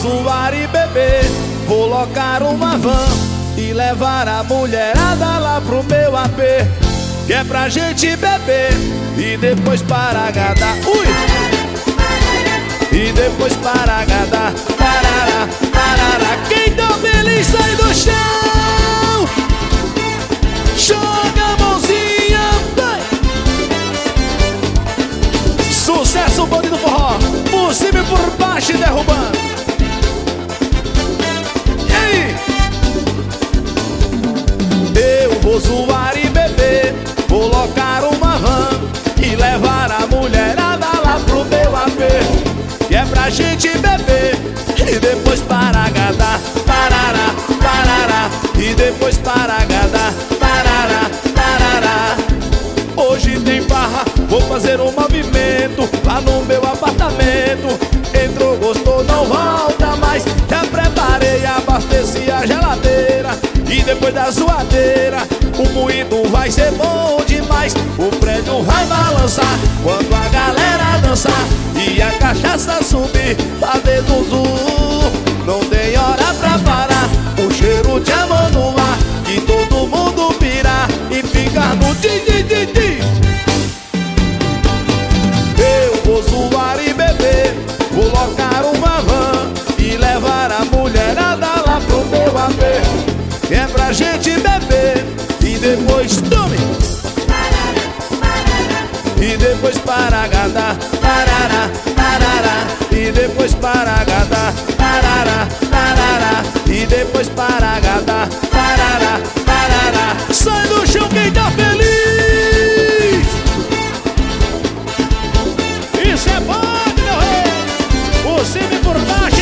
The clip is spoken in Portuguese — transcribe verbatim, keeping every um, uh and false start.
zoar e beber, vou locar uma van e levar a mulherada lá pro meu A P, que é pra gente beber e depois para agradar. Ui! E depois para agradar. Parará, parará. Quem tá feliz sai do chão, joga a mãozinha, vai! Sucesso, bonde do forró, por cima e por baixo e derrubando. E aí? Eu vou zoar e beber, vou locar uma van e levar a mulherada lá pro meu A P, que é pra gente beber e depois para agradar. Parará, parará. E depois para agradar. Parará, parará. Hoje tem barra, vou fazer um movimento lá no meu apartamento. Entrou, gostou, não volta mais. Já preparei, abasteci a geladeira. E depois da zoadeira, o moído vai ser bom demais. O prédio vai balançar quando a galera dançar e a cachaça subir, fazer zuzu. Não tem hora pra parar, o cheiro de amor no ar, que todo mundo pirar e ficar no di-di-di-di. Eu vou zoar e beber, vou locar uma van e levar a mulherada lá pro meu A P, que é pra gente beber e depois tome. E depois para agradar. Parará, parará. E depois para agradar. Parará, parará. E depois para agradar. Parará, parará. Sai do chão quem tá feliz. Isso é bom, meu rei. Por cima e por baixo.